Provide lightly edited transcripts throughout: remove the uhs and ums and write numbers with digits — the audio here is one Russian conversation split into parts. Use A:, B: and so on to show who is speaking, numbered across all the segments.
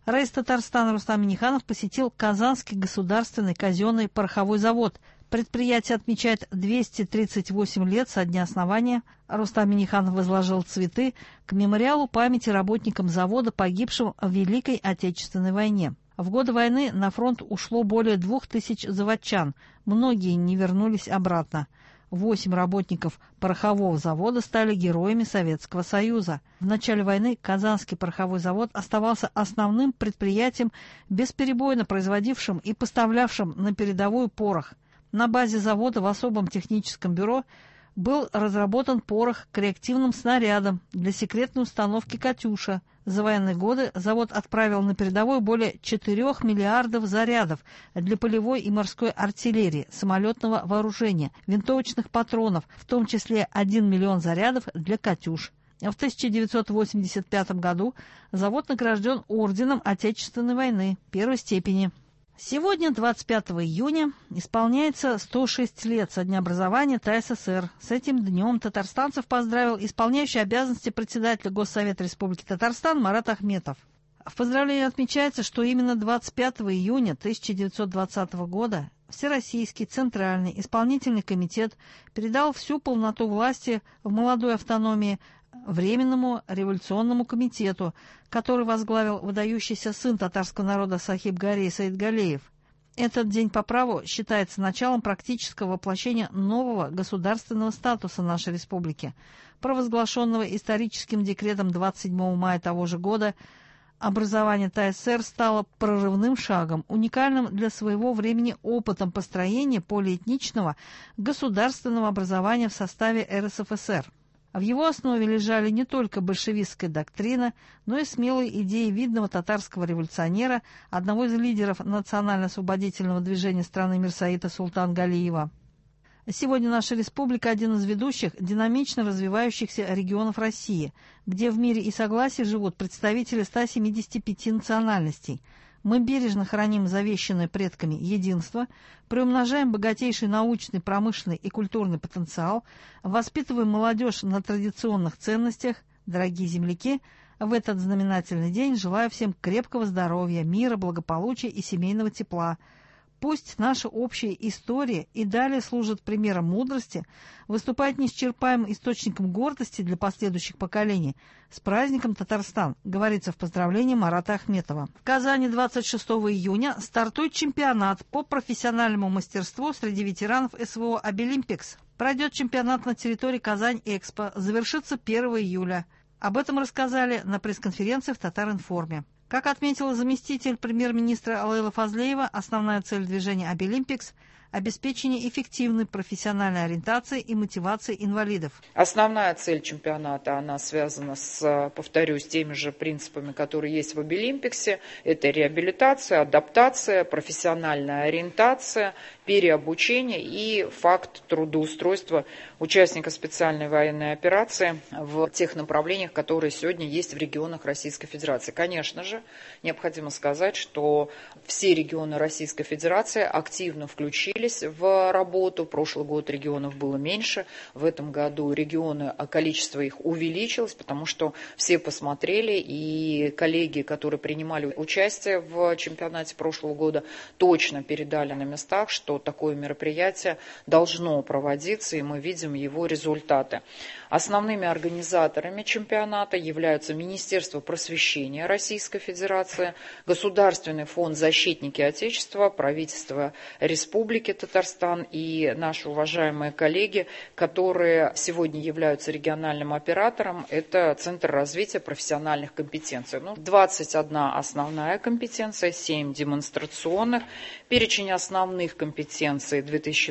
A: Раис Татарстана Рустам Минниханов посетил Казанский государственный казенный пороховой завод. Предприятие отмечает 238 лет со дня основания. Рустам Минниханов возложил цветы к мемориалу памяти работникам завода, погибшим в Великой Отечественной войне. В годы войны на фронт ушло более 2000 заводчан. Многие не вернулись обратно. 8 работников порохового завода стали героями Советского Союза. В начале войны Казанский пороховой завод оставался основным предприятием, бесперебойно производившим и поставлявшим на передовую порох. На базе завода в особом техническом бюро был разработан порох к реактивным снарядам для секретной установки «Катюша». За военные годы завод отправил на передовую более 4 миллиардов зарядов для полевой и морской артиллерии, самолетного вооружения, винтовочных патронов, в том числе 1 миллион зарядов для «Катюш». В 1985 году завод награжден орденом Отечественной войны первой степени. Сегодня, 25 июня, исполняется 106 лет со дня образования ТАССР. С этим днем татарстанцев поздравил исполняющий обязанности председателя Госсовета Республики Татарстан Марат Ахметов. В поздравлении отмечается, что именно 25 июня 1920 года Всероссийский Центральный исполнительный комитет передал всю полноту власти в молодой автономии Временному революционному комитету, который возглавил выдающийся сын татарского народа Сахиб-Гарей Саидгалеев. Этот день по праву считается началом практического воплощения нового государственного статуса нашей республики, провозглашенного историческим декретом 27 мая того же года. Образование ТАССР стало прорывным шагом, уникальным для своего времени опытом построения полиэтничного государственного образования в составе РСФСР. В его основе лежали не только большевистская доктрина, но и смелые идеи видного татарского революционера, одного из лидеров национально-освободительного движения страны Мирсаита Султан-Галиева. Сегодня наша республика – один из ведущих, динамично развивающихся регионов России, где в мире и согласии живут представители 175 национальностей. Мы бережно храним завещанное предками единство, приумножаем богатейший научный, промышленный и культурный потенциал, воспитываем молодежь на традиционных ценностях. Дорогие земляки, в этот знаменательный день желаю всем крепкого здоровья, мира, благополучия и семейного тепла. Пусть наша общая история и далее служит примером мудрости, выступает неисчерпаемым источником гордости для последующих поколений. С праздником, Татарстан, говорится в поздравлении Марата Ахметова. В Казани 26 июня стартует чемпионат по профессиональному мастерству среди ветеранов СВО «Обилимпикс». Пройдет чемпионат на территории Казань-Экспо, завершится 1 июля. Об этом рассказали на пресс-конференции в Татар-Информе. Как отметила заместитель премьер-министра Алейла Фазлеева, основная цель движения «Обилимпикс» – обеспечение эффективной профессиональной ориентации и мотивации инвалидов.
B: Основная цель чемпионата, она связана с, повторюсь, теми же принципами, которые есть в Обилимпиксе. Это реабилитация, адаптация, профессиональная ориентация, переобучение и факт трудоустройства участника специальной военной операции в тех направлениях, которые сегодня есть в регионах Российской Федерации. Конечно же, необходимо сказать, что все регионы Российской Федерации активно включились в работу. Прошлый год регионов было меньше, в этом году количество их увеличилось, потому что все посмотрели, и коллеги, которые принимали участие в чемпионате прошлого года, точно передали на местах, что такое мероприятие должно проводиться, и мы видим его результаты. Основными организаторами чемпионата являются Министерство просвещения Российской Федерации, Государственный фонд «Защитники Отечества», правительство Республики Татарстан и наши уважаемые коллеги, которые сегодня являются региональным оператором. Это Центр развития профессиональных компетенций. 21 основная компетенция, 7 демонстрационных. Перечень основных компетенций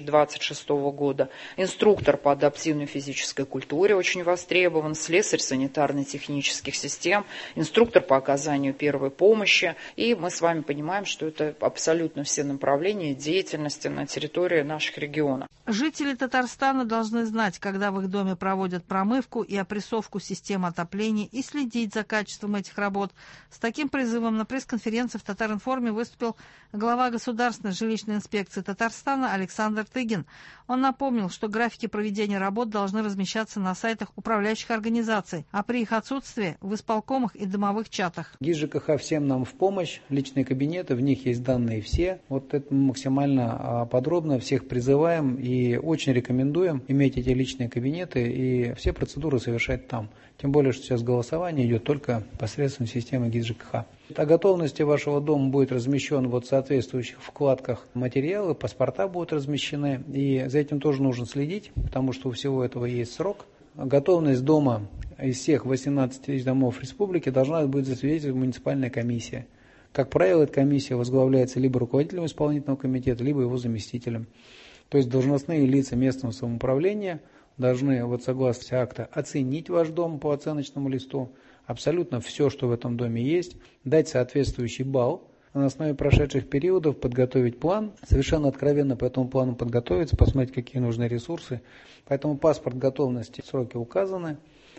B: 2026 года. Инструктор по адаптивной физической культуре очень востребован, слесарь санитарно-технических систем, инструктор по оказанию первой помощи. И мы с вами понимаем, что это абсолютно все направления деятельности на территории наших регионов.
A: Жители Татарстана должны знать, когда в их доме проводят промывку и опрессовку системы отопления, и следить за качеством этих работ. С таким призывом на пресс-конференции в Татаринформе выступил глава Государственной жилищной инспекции Татарстана Александр Тыгин. Он напомнил, что графики проведения работ должны размещаться на сайтах управляющих организаций, а при их отсутствии в исполкомах и домовых чатах.
C: ГИС ЖКХ всем нам в помощь, личные кабинеты, в них есть данные все. Вот это мы максимально подробно всех призываем и очень рекомендуем иметь эти личные кабинеты и все процедуры совершать там. Тем более, что сейчас голосование идет только посредством системы ГИС ЖКХ. О готовности вашего дома будет размещен в соответствующих вкладках материалы, паспорта будут размещены. И за этим тоже нужно следить, потому что у всего этого есть срок. Готовность дома из всех 18 тысяч домов республики должна будет засвидетельствовать муниципальная комиссия. Как правило, эта комиссия возглавляется либо руководителем исполнительного комитета, либо его заместителем. То есть должностные лица местного самоуправления должны, согласно акта, оценить ваш дом по оценочному листу, абсолютно все, что в этом доме есть, дать соответствующий балл, на основе прошедших периодов подготовить план, совершенно откровенно по этому плану подготовиться, посмотреть, какие нужны ресурсы. Поэтому паспорт готовности, сроки указаны,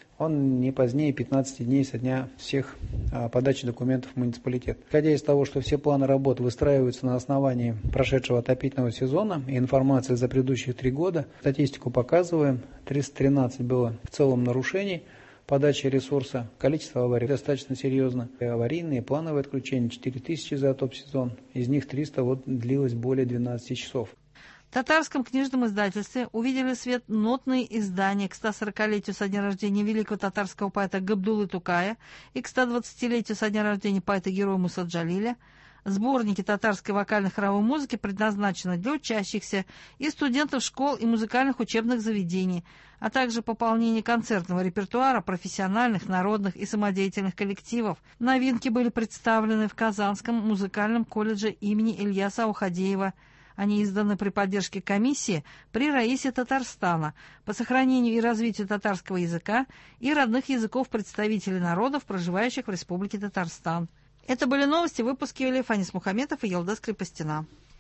C: он не позднее 15 дней со дня всех подачи документов в муниципалитет. Исходя из того, что все планы работ выстраиваются на основании прошедшего отопительного сезона и информации за предыдущие 3 года, статистику показываем, 313 было в целом нарушений подачи ресурса, количество аварий достаточно серьезно. Аварийные, плановые отключения 4000 за топ-сезон, из них 300 длилось более 12 часов.
A: В татарском книжном издательстве увидели свет нотные издания к 140-летию со дня рождения великого татарского поэта Габдуллы Тукая и к 120-летию со дня рождения поэта-героя Муса Джалиля. Сборники татарской вокально-хоровой музыки предназначены для учащихся и студентов школ и музыкальных учебных заведений, а также пополнение концертного репертуара профессиональных, народных и самодеятельных коллективов. Новинки были представлены в Казанском музыкальном колледже имени Ильяса Аухадеева. Они изданы при поддержке комиссии при Раисе Татарстана по сохранению и развитию татарского языка и родных языков представителей народов, проживающих в Республике Татарстан. Это были новости, выпуски вели Фанис Мухаметов и Елдас Крепостина.